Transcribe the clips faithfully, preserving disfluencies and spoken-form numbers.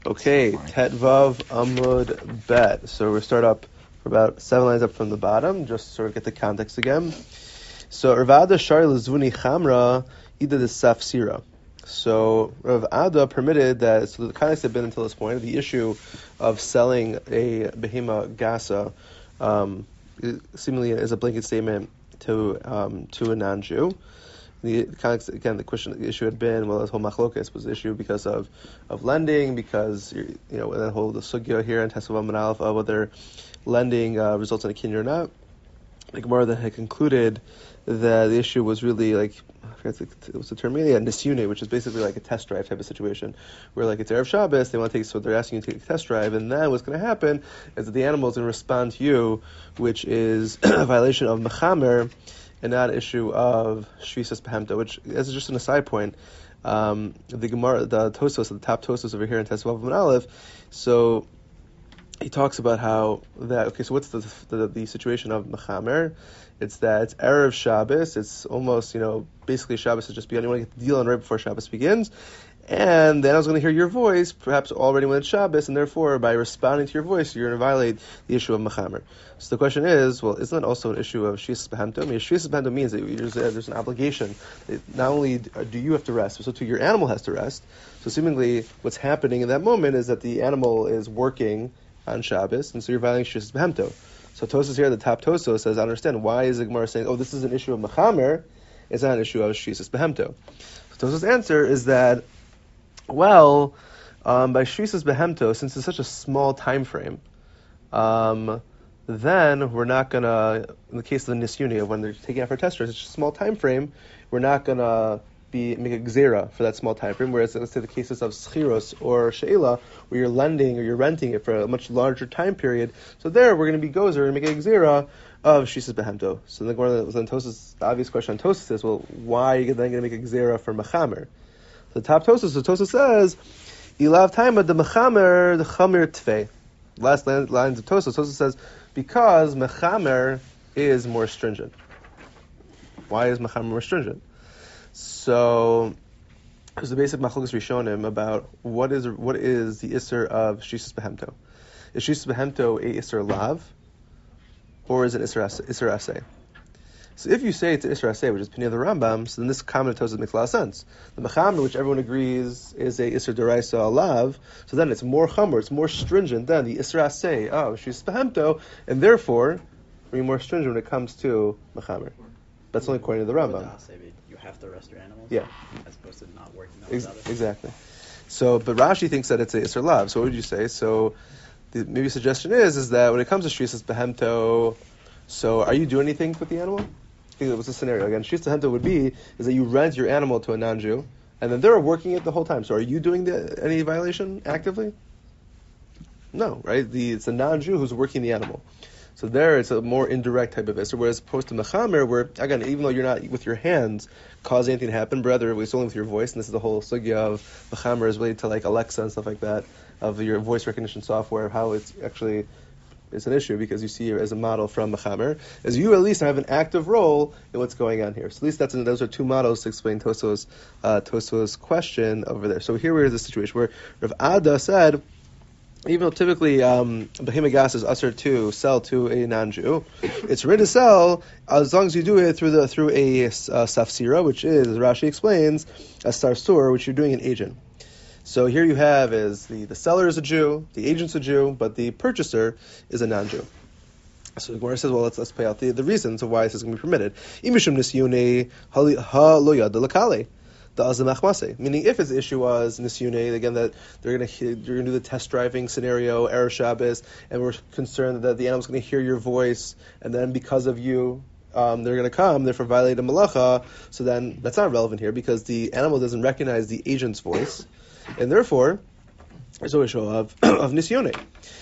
Okay, Tetvav Amud Bet. So we'll start up for about seven lines up from the bottom, just to sort of get the context again. So Rav Ada Shari Lazvuni Chamra Ida the Safsira. So Rav Ada permitted that, so the context had been until this point, the issue of selling a behema gasa, um, seemingly as a blanket statement to um, to a non-Jew. The context, again, the question, the issue had been, well, this whole machlokes was the issue because of, of lending, because, you know, that whole, the sugya here in Tesav Amud Aleph of whether lending uh, results in a kinyan or not. The Gemara that had concluded that the issue was really like, I forget it was the term, really, a nisyune, which is basically like a test drive type of situation, where like it's Erev Shabbos, they want to take, so they're asking you to take a test drive, and then what's going to happen is that the animal is going to respond to you, which is a violation of mechamer, and not an issue of shvisas behemta, which, as just an aside point, um, the Gemara, the Tosos, the top Tosos over here in Tesav Amud Aleph, so he talks about how that, okay, so what's the the, the situation of mechamer? It's that it's Erev Shabbos, it's almost, you know, basically Shabbos has just begun, you want to get the deal on right before Shabbos begins, and then I was going to hear your voice, perhaps already when it's Shabbos, and therefore by responding to your voice, you're going to violate the issue of mechamer. So the question is, well, isn't that also an issue of shvisas behemta? I mean, shvisas behemta means that there's, a, there's an obligation. It, not only do you have to rest, but so too your animal has to rest. So seemingly what's happening in that moment is that the animal is working on Shabbos, and so you're violating shvisas behemta. So Tosos here, the top Tosos, says, I understand, why is the Gemara saying, oh, this is an issue of mechamer, it's not an issue of shvisas behemta. So Tosos' answer is that, well, um, by shvisas behemto, since it's such a small time frame, um, then we're not gonna, in the case of the nisyune, when they're taking out for test drives, it's just a small time frame, we're not gonna be make a gzera for that small time frame. Whereas, let's say the cases of schiros or sheila, where you're lending or you're renting it for a much larger time period, so there we're going to be gozer and make a gzera of shvisas behemto. So the one that was on Tosos, the obvious question on Tosos is, well, why are you then going to make a gzera for mechamer? The top Tosos, so Tosos says, ilav taima the mechamer the chamir tfei. Last lines of Tosos, Tosos says, because mechamer is more stringent. Why is mechamer more stringent? So, there's the basic machlokes rishonim about what is what is the isser of shvisas behemto. Is shvisas behemto a isser lav, or is it isser aseh? So if you say it's an isser aseh, which is opinion of the Rambam, so then this comment of Tosos makes a lot of sense. The mechamer, which everyone agrees is a isser deraisa lav, so then it's more chamer, it's more stringent than the isser aseh of shvisas behemto, and therefore, being more stringent when it comes to mechamer. That's only according to the Rambam. You have to rest your animals? Yeah. As opposed to not working on Ex- others? Exactly. So, but Rashi thinks that it's a Isser Lav. So what would you say? So, the maybe suggestion is, is that when it comes to shvisas behemto, so are you doing anything with the animal? I think that was the scenario. Again, shvisas behemto would be, is that you rent your animal to a non-Jew, and then they're working it the whole time. So are you doing the, any violation actively? No, right? The, it's a non-Jew who's working the animal. So there, it's a more indirect type of isser, whereas opposed to mechamer, where, again, even though you're not with your hands causing anything to happen, rather, it's only with your voice, and this is the whole sugya of mechamer is related to like Alexa and stuff like that, of your voice recognition software, how it's actually, it's an issue, because you see it as a model from mechamer, as you at least have an active role in what's going on here. So at least that's, those are two models to explain Tosos, uh, Tosos' question over there. So here we are in the situation where Rav Ada said, even though typically um, behema gas is usher to sell to a non-Jew, it's ready to sell as long as you do it through the through a uh, safsira, which is, as Rashi explains, a sarsur, which you're doing an agent. So here you have is the, the seller is a Jew, the agent's a Jew, but the purchaser is a non-Jew. So the Gemara says, well, let's let's play out the, the reasons of why this is going to be permitted. Imishum nisyune ha lo yad l'kale. Meaning, if his issue was nisyune, again, that they're going to you're going to do the test driving scenario, Erev Shabbos, and we're concerned that the animal's going to hear your voice, and then because of you, um, they're going to come, therefore violate a malacha. So then that's not relevant here because the animal doesn't recognize the agent's voice, and therefore there's no issue of of nisyune.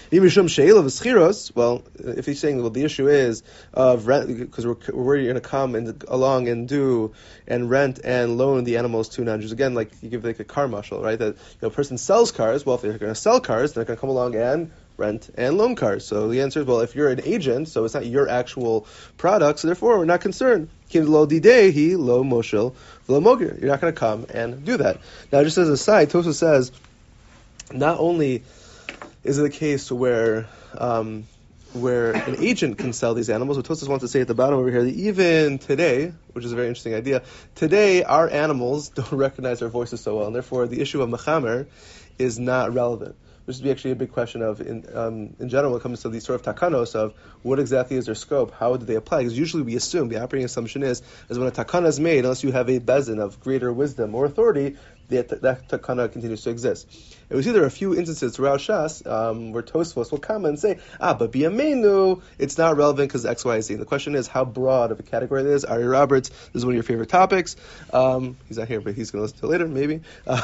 Well, if he's saying, well, the issue is of rent, because we're, we're going to come and along and do and rent and loan the animals to non-Jews. Again, like you give like a car marshal, right? That, you know, a person sells cars. Well, if they're going to sell cars, they're going to come along and rent and loan cars. So the answer is, well, if you're an agent, so it's not your actual product, so therefore we're not concerned. Lo didehi lo moshel lo mogir. You're not going to come and do that. Now, just as a side, Tosos says not only is it a case where um, where an agent can sell these animals, what Tosfos wants to say at the bottom over here, that even today, which is a very interesting idea, today our animals don't recognize our voices so well, and therefore the issue of mechamer is not relevant. Which would be actually a big question of, in um, in general, when it comes to these sort of takanos of what exactly is their scope, how do they apply? Because usually we assume, the operating assumption is, is when a takana is made, unless you have a bezin of greater wisdom or authority, that, that takana continues to exist. And we see there are a few instances throughout Shas um, where Tosfos will come and say, ah, but b'yameinu, it's not relevant because X, Y, Z. And the question is how broad of a category it is. Ari Roberts, this is one of your favorite topics. Um, he's not here, but he's going to listen to it later, maybe.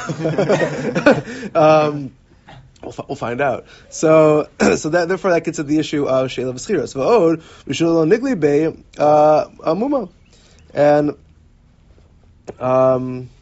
um, We'll, f- we'll find out. So, so that therefore that gets to the issue of sheila v'schiras. V'od v'shul nigli be amuma, and um.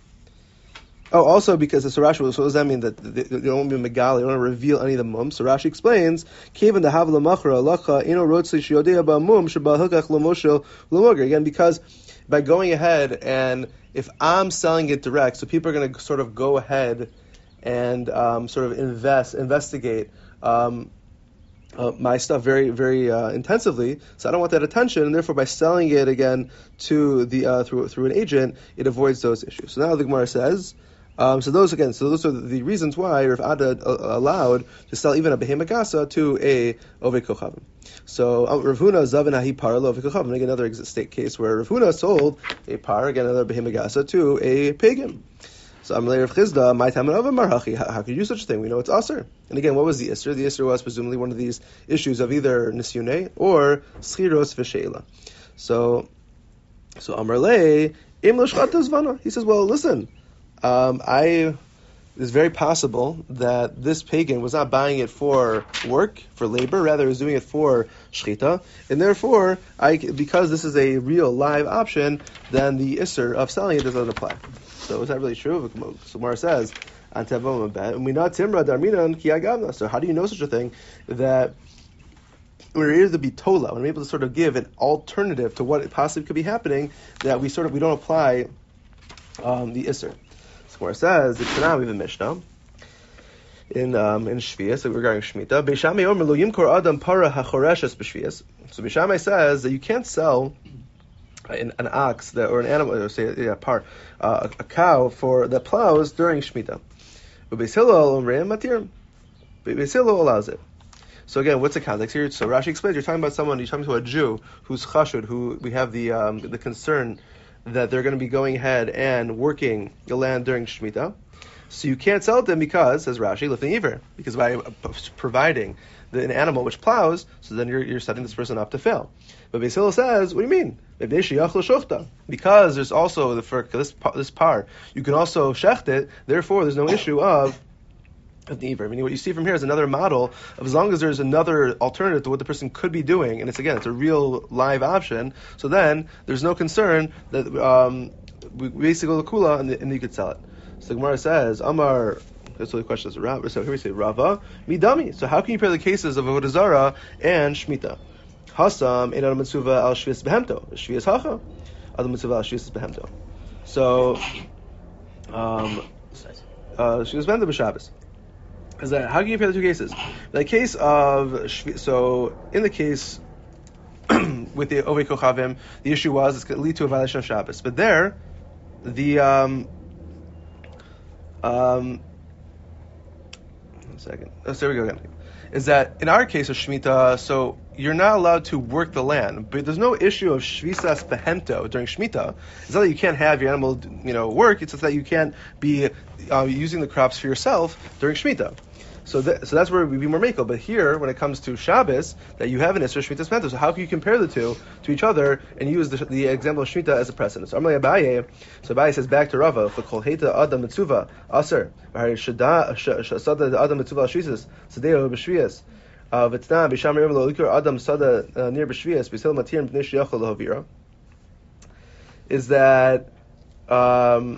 Oh, also because the so Rashi, so does that mean that they, they don't be megal, they don't want to reveal any of the mum? So Rashi explains, Kevan the havla machra lacha ino rotzli shiodei ba mum sheba hilkach lomoshel lomoger. Again, because by going ahead and if I'm selling it direct, so people are going to sort of go ahead and um, sort of invest, investigate um, uh, my stuff very, very uh, intensively. So I don't want that attention, and therefore by selling it again to the uh, through through an agent, it avoids those issues. So now the Gemara says, um, so those again, so those are the reasons why Rav Ada uh, allowed to sell even a behema gasa to a ovei kochavim. So uh, Rav Huna zavin hahi par lo ovei kochavim. Again, another state case where Rav Huna sold a par, again another behema gasa to a pagan. So I'm later of Chizda, my time and marhachi. How could you do such a thing? We know it's aser. And again, what was the isser? The isser was presumably one of these issues of either nisyune or schiros v'sheila. So, so Amar le im lo shchata zvana. He says, well, listen, um, I. It's very possible that this pagan was not buying it for work, for labor, rather was doing it for shchita, and therefore, I, because this is a real live option, then the isser of selling it doesn't apply. So is that really true? So Mara says, and we know timra darminan ki agavna. So how do you know such a thing that we're able to be tola, when we're able to sort of give an alternative to what possibly could be happening, that we sort of we don't apply um, the isser. So Mara says, it's now we have a Mishnah in um, in Shvias, so regarding Shemitah. Beishamai omer lo yimkor adam para hachoreshes b'Shvias. So Beishamai says that you can't sell An, an ox that, or an animal, or say yeah, par, uh, a, a cow for that plows during Shemitah. But Beis Hillel omrim matir. Beis Hillel allows it. So again, what's the context here? So Rashi explains, you're talking about someone, you're talking to a Jew who's chashud, who we have the um, the concern that they're going to be going ahead and working the land during Shemitah. So you can't sell it to them because, says Rashi, lifting iver, because by providing the, an animal which plows, so then you're you're setting this person up to fail. But Beis Hillel says, what do you mean? Because there's also the for this this par, you can also shecht it. Therefore, there's no issue of of the iver. Meaning, what you see from here is another model of as long as there's another alternative to what the person could be doing, and it's again it's a real live option. So then there's no concern that um, we basically go to kula and, and you could sell it. So the Gemara says, Amar. That's what the question is. Rav, so here we say Rava midami. So how can you compare the cases of avodah zarah and shmita? Hasam in al mitzuva al shvius behemto. Shvius hacha. Al mitzuva al shvius behemto. So, um, uh, shvius behemto b'Shabbos. Is that how can you compare the two cases? The case of so in the case with the ovei kochavim, the issue was it's going to lead to a violation of Shabbos. But there, the um, um, one second. Oh, so there we go again. Is that in our case of Shemitah, so you're not allowed to work the land, but there's no issue of shvisas behemto during Shemitah. It's not that you can't have your animal, you know, work. It's just that you can't be uh, using the crops for yourself during Shemitah. So, th- so that's where we'd be more makel. But here, when it comes to Shabbos, that you have an Isser Shemitah's behemto. So how can you compare the two to each other and use the, the example of Shemitah as a precedent? So Amalei Abaye, so Abaye says back to Rava, "V'kol heita adam mitzuva aser shada shada adam mitzuva shvisas sadeo b'shvias v'tna b'sham yom lo likor adam sada near b'shvias b'sil matir b'nei sheyachol lohavira." Is that um,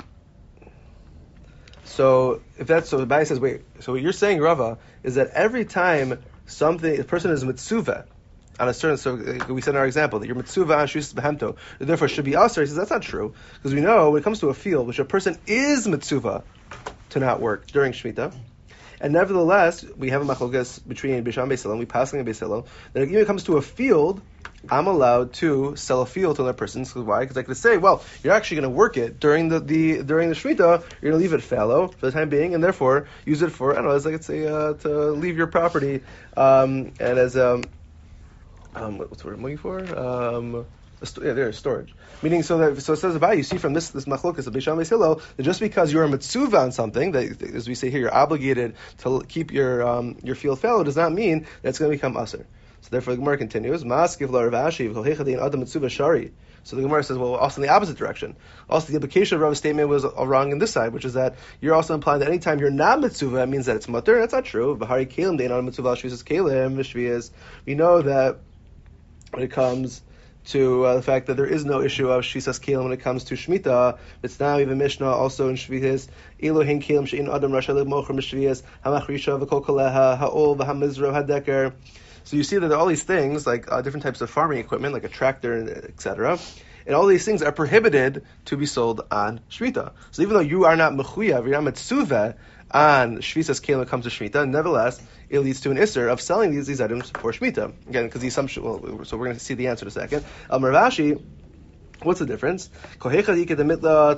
so? If that's so, the Abaye says, wait. So what you're saying, Rava, is that every time something a person is mitzuva on a certain, so we said in our example that you're mitzuva on shvisas behemto, therefore should be aser. He says that's not true because we know when it comes to a field which a person is mitzuva to not work during Shemitah, And nevertheless, we have a machlokas between Beis Shammai and Beis Hillel, and we pass on Beis Hillel, that if it comes to a field, I'm allowed to sell a field to another person. Why? Because I could say, well, you're actually going to work it during the, the during the Shemitah, you're going to leave it fallow for the time being, and therefore use it for, I don't know, as I could say, uh, to leave your property, um, and as, um, um, what's the word I'm looking for? Um, Yeah, there is storage. Meaning, so that so it says about you see from this this machlokas of Beis Shammai and Beis Hillel that just because you're a mitzvah on something, that as we say here, you're obligated to keep your um, your field fallow, does not mean that it's going to become usher. So therefore, the Gemara continues. Maskiv la Rav Ashi v'kolhechadein adam mitzvah shari. So the Gemara says, well, also in the opposite direction. Also, the implication of Rav's statement was wrong in this side, which is that you're also implying that anytime you're not mitzvah, it means that it's mutter. That's not true. V'hari kelim dein adam mitzvah shvi says kelim v'shvias. We know that when it comes to uh, the fact that there is no issue of Shvisas Kelim when it comes to Shemitah. It's now even Mishnah also in Shvias. Elohin Kelim Shein Adam Rasha Mocher Mishvias Hamachrisha V'Kol Koleha Ha'ol V'Hamizro Hadeker. So you see that there are all these things, like uh, different types of farming equipment, like a tractor, et cetera. And all these things are prohibited to be sold on Shemitah. So even though you are not Mechuyav, you're not Mitzuvah on Shvisas Kelim when it comes to Shemitah, nevertheless, it leads to an isser of selling these, these items for Shemitah. Again, because the assumption, well, so we're going to see the answer in a second. Um, Rav Ashi, what's the difference? So it says Rav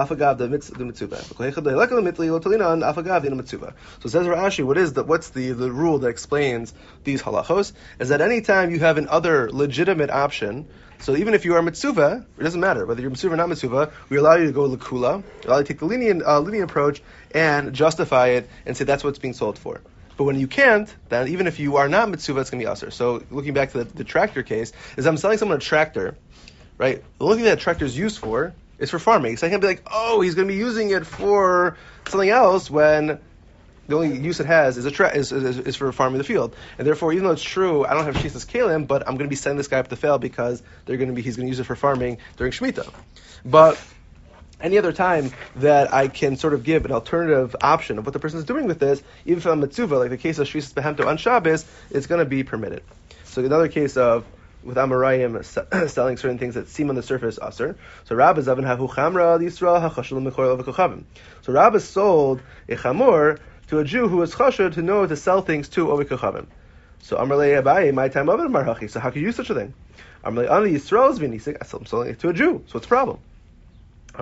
Ashi, what is the, what's the, the rule that explains these halachos? Is that any time you have an other legitimate option, so even if you are mitzvah, it doesn't matter whether you're mitzvah or not mitzvah, we allow you to go lakula, we allow you to take the lenient, uh, lenient approach and justify it and say that's what it's being sold for. But when you can't, then even if you are not mitzvah, it's going to be usher. So looking back to the, the tractor case, is I'm selling someone a tractor, right? The only thing that tractor is used for is for farming. So I can't be like, oh, he's going to be using it for something else when the only use it has is a tra- is, is, is for farming the field. And therefore, even though it's true, I don't have Shvisas Kelim, but I'm going to be sending this guy up the fail because they're going to be he's going to use it for farming during Shemitah. But any other time that I can sort of give an alternative option of what the person is doing with this, even if I'm mitzvah, like the case of Shvisas Behemto on Shabbos, it's going to be permitted. So another case of with Amarayim selling certain things that seem on the surface aser. So Rabbah Zavin Hahu Chamra Yisrael Hachashul Mechor Avakochavim. So Rabbah sold a chamor to a Jew who was chashud to know to sell things to Avakochavim. So Amarlei Abaye, my time of it Marhachi. So how could you use such a thing? Amarlei Ani Yisrael's Vini. I'm selling it to a Jew. So what's the problem? So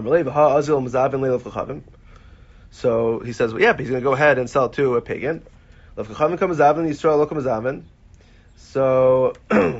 he says, well, yeah, but he's going to go ahead and sell it to a pagan. So,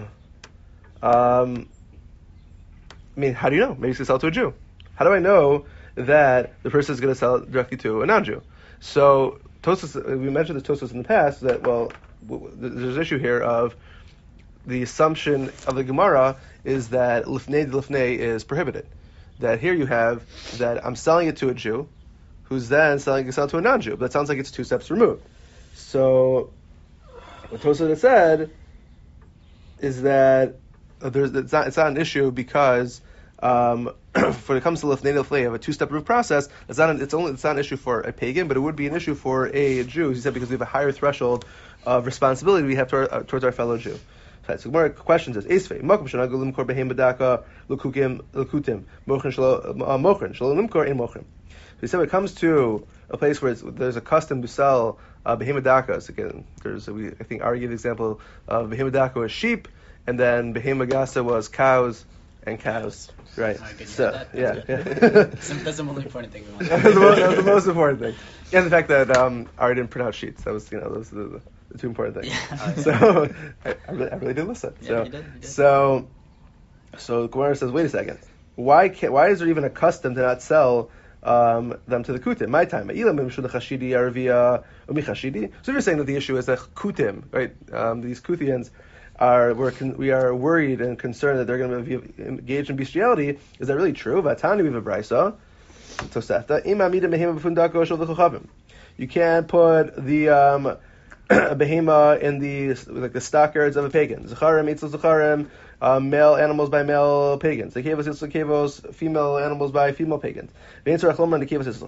um, I mean, how do you know? Maybe he's going to sell it to a Jew. How do I know that the person is going to sell it directly to a non-Jew? So, Tosfos, we mentioned this Tosfos in the past, that, well, there's an issue here of the assumption of the Gemara is that lifnei de lifnei is prohibited. That here you have that I'm selling it to a Jew, who's then selling it to a non-Jew. But that sounds like it's two steps removed. So what Tosfos said is that uh, there's it's not it's not an issue because um, when it comes to lifnei lifnei, you have a two-step removed process. It's not an, it's only it's not an issue for a pagan, but it would be an issue for a Jew. He said because we have a higher threshold of responsibility we have toward, uh, towards our fellow Jew. So Gemara questions is Esfei Makom Shanagu Limkor Behem Badaka Lukukim Lukutim Mochen Shalo Mochen Shalo Limkor in Mochen. So he said when it comes to a place where it's, there's a custom to sell uh, Behem Badakas. Again, there's a, we I think argue the example of Behem Badaka was sheep, and then Behem Bagasa was cows and cows. Right. So that. yeah, yeah. That's the most important thing. We want. That was the most, that was the most important thing, and the fact that um, Ari didn't print out sheets. That was you know those. The, The two important things. Yeah. So I, I, really, I really did listen. Yeah, so you did, you did. so so Gemara says, wait a second. Why can't? Why is there even a custom to not sell um, them to the kutim? My time. So you're saying that the issue is that kutim, right? Um, these Kuthians are we're con- we are worried and concerned that they're going to be engaged in bestiality. Is that really true? Vatani we have a brisa. Tosefta imamida mehema b'fundako shel v'chochavim. You can't put the um, a behema in the like the stockyards of a pagan. Zacharim eats zacharim, uh, male animals by male pagans. The kevos eats kevos, female animals by female pagans. And certainly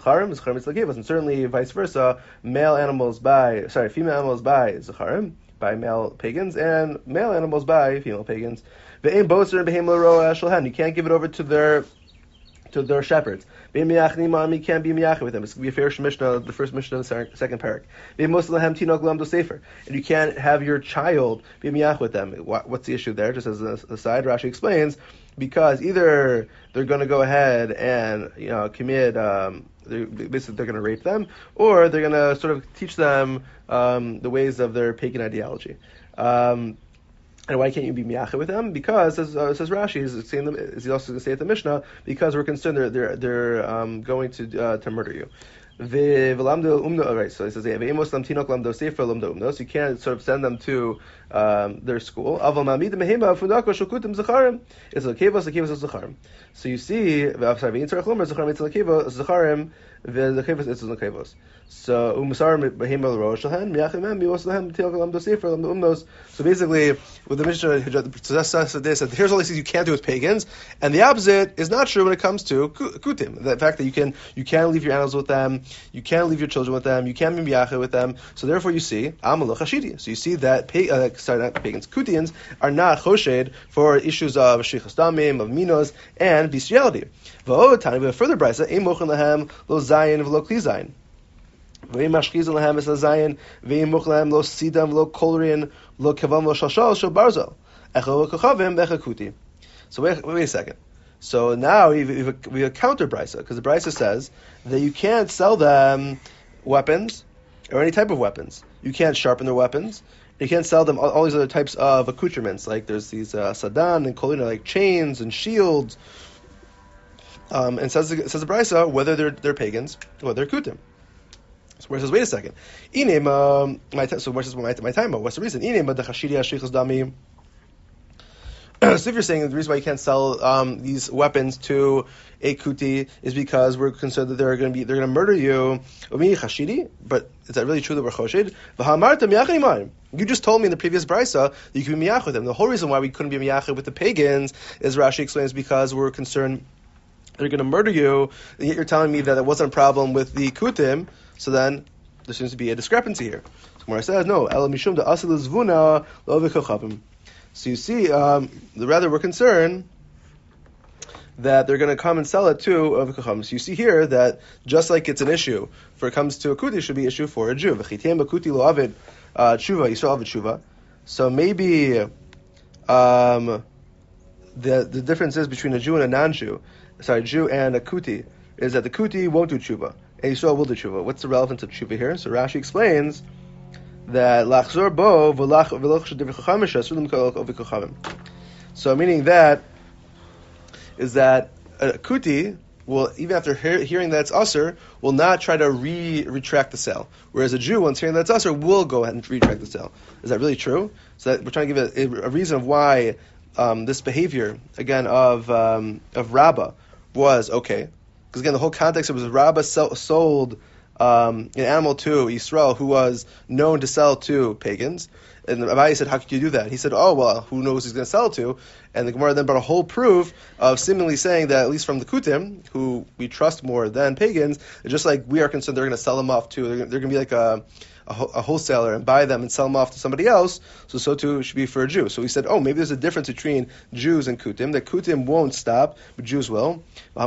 vice versa, male animals by sorry, female animals by zacharim, by male pagans, and male animals by female pagans. You can't give it over to their to to their shepherds. Bein miyach nimam, you can't be miyach with them. It's going to be a fair Mishnah, the first Mishnah of the second parak. Bein moslehem tinok lam do sefer, and you can't have your child be miyach with them. What, what's the issue there? Just as an aside, Rashi explains, because either they're going to go ahead and you know commit, um, they're, basically they're going to rape them, or they're going to sort of teach them um, the ways of their pagan ideology. Um, And why can't you be miyachid with them? Because, as uh, says Rashi, he's saying them, is he also going to say at the Mishnah, because we're concerned they're they're, they're um, going to uh, to murder you. Right, so he says, so you can't sort of send them to um, their school. So you see, so so basically, with the Mishnah said, here's all these things you can't do with pagans, and the opposite is not true when it comes to kutim. The fact that you can you can leave your animals with them, you can't leave your children with them, you can't be miyacheh with them. So therefore, you see amalach hashidi. So you see that uh, sorry, not pagans, Kutians are not choshed for issues of sheikhas damim, of minos, and bestiality. V'od tani, we have further brayso, ein mochen lahem lo zayin v'lo kli zayin. Ve'im mashchizin lahem es zayin, ve'im mochen lahem lo sidam v'lo kolrin, lo kavam lo shashal shel barzel. Echo v'kochavim echo kuti. So wait, wait a second. So now we have a, we have a counter brayso, because the brayso says that you can't sell them weapons or any type of weapons. You can't sharpen their weapons. You can't sell them all, all these other types of accoutrements, like there's these uh, sadan and kolina, like chains and shields. Um, and says says the brayso whether they're they're pagans or they're kutim. So where it says, wait a second, Inem, um, my so where says my my time? What's the reason? Inem the chashidi ashrichas dami. So if you're saying the reason why you can't sell um, these weapons to a kuti is because we're concerned that they're going to be they're going to murder you, but is that really true that we're choshed? You just told me in the previous brayso that you can be miyach with them. The whole reason why we couldn't be miyach with the pagans is Rashi explains because we're concerned they're going to murder you, and yet you're telling me that it wasn't a problem with the kutim. So then there seems to be a discrepancy here. So where I says no, el mishum da asil zvuna lo v'kochavim. So you see, um, rather we're concerned that they're going to come and sell it to Avikucham. So you see here that just like it's an issue for it comes to a kuti, it should be an issue for a Jew. So maybe um, the the difference is between a Jew and a non-Jew, sorry, Jew and a kuti, is that the kuti won't do tshuva, and Yisrael will do tshuva. What's the relevance of tshuva here? So Rashi explains that lachzor bo v'lach v'loch. So meaning that is that a kuti will, even after hear, hearing that it's usher, will not try to re retract the sale, whereas a Jew, once hearing that it's usher, will go ahead and retract the sale. Is that really true? So that we're trying to give a, a reason of why um, this behavior again of um, of Rabbah was okay, because again the whole context was Rabbah sell, sold. Um, an animal to Yisrael who was known to sell to pagans. And the Rabbi said, how could you do that? He said, oh, well, who knows who's going to sell to? And the Gemara then brought a whole proof of seemingly saying that, at least from the Kutim, who we trust more than pagans, just like we are concerned they're going to sell them off to, they're, they're going to be like a, a, a wholesaler and buy them and sell them off to somebody else, so so too should be for a Jew. So he said, oh, maybe there's a difference between Jews and Kutim, that Kutim won't stop, but Jews will.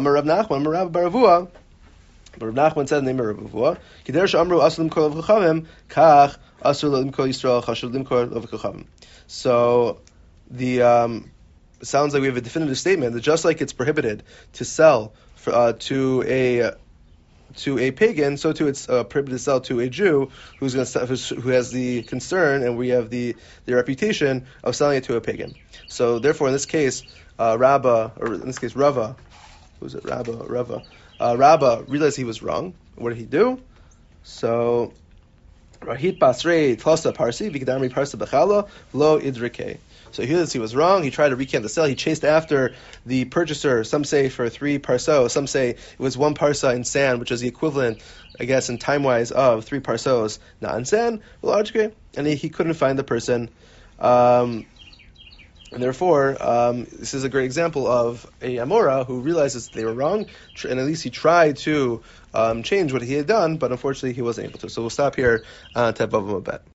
But Rav Nachman said in the name of Rav Avua, Kider she'amru asur limkor l'v'chachavim, kach asur limkor Yisrael, chashuv limkor l'v'chachavim. So the um, it sounds like we have a definitive statement that just like it's prohibited to sell for, uh, to a to a pagan, so too it's uh, prohibited to sell to a Jew who's going to who has the concern, and we have the the reputation of selling it to a pagan. So therefore, in this case, uh, Rabbah, or in this case, Rava, who's it? Rabbah, Rava. Uh, Rabbah realized he was wrong. What did he do? So, Rahit Basrei Tlosa Parsi, Vikadamri Parsa Bechala, Lo Idrike. So he realized he was wrong. He tried to recant the sale. He chased after the purchaser, some say for three parso, some say it was one parsa in sand, which is the equivalent, I guess, in time-wise of three parsos, not in sand, and he, he couldn't find the person. Um, And therefore, um, this is a great example of a Amora who realizes they were wrong, and at least he tried to um, change what he had done, but unfortunately he wasn't able to. So we'll stop here uh, to have Bava Mabet.